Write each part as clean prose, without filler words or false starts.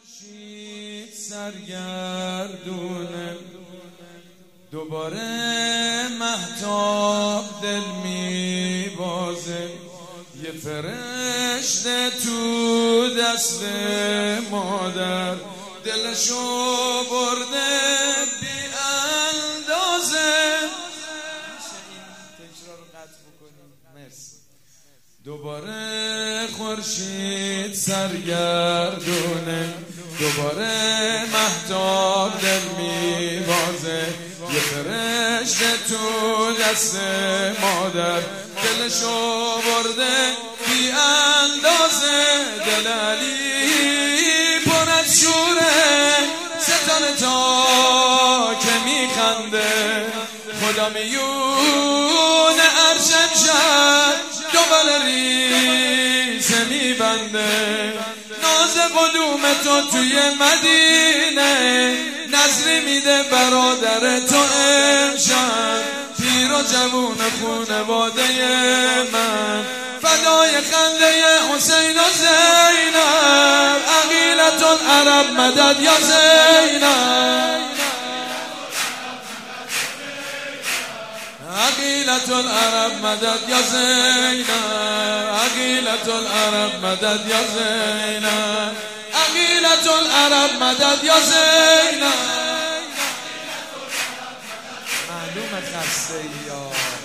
خورشید سرگردونه، دوباره مهتاب دل میبازه، یه فرشته تو دست مادر دلشو برده بی اندازه. میشه این تکرار رو قطع بکنیم؟ مرسی. دوباره خورشید سرگردونه، دوباره مهتاب دل میبازه، یه فرشته تو دست مادر دلشو برده بی اندازه. دل علی پر از شوره، ستاره تا که میخنده، خدا میون عرشم شد دوباره ریسه میبنده. ناز قدوم تو توی مدینه، نظری میده برادر تو امشب. پیر و جوون خونواده من فدای خنده حسین و زینب. عقیلة العرب مدد یا زینب، عقیلة العرب مدد یا زینب، عقیلة العرب مدد یا زینب، عقیلة العرب مدد یا زینب. معلوم خسته یا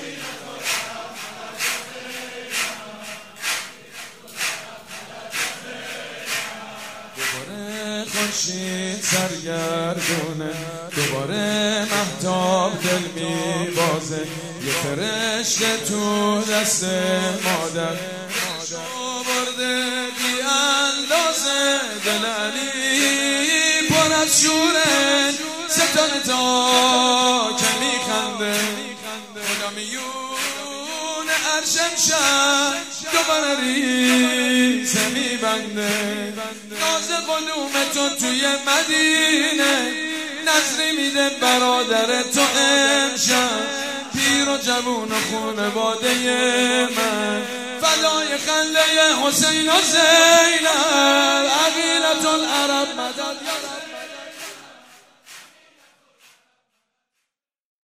دوباره خورشید سرگردونه، دوباره مهتاب دل میبازه، یه فرشته تو دست مادر دلشو برده بی اندازه. دل علی پر از شوره، ستاره تا که میخنده، خدا میون عرشم شد دوباره ریسه میبنده. ناز قدوم تو توی مدینه، نظری میده برادر تو امشب. پیر و جوون و خونواده من فدای خنده حسین و زینب. عقیلة العرب مدد یا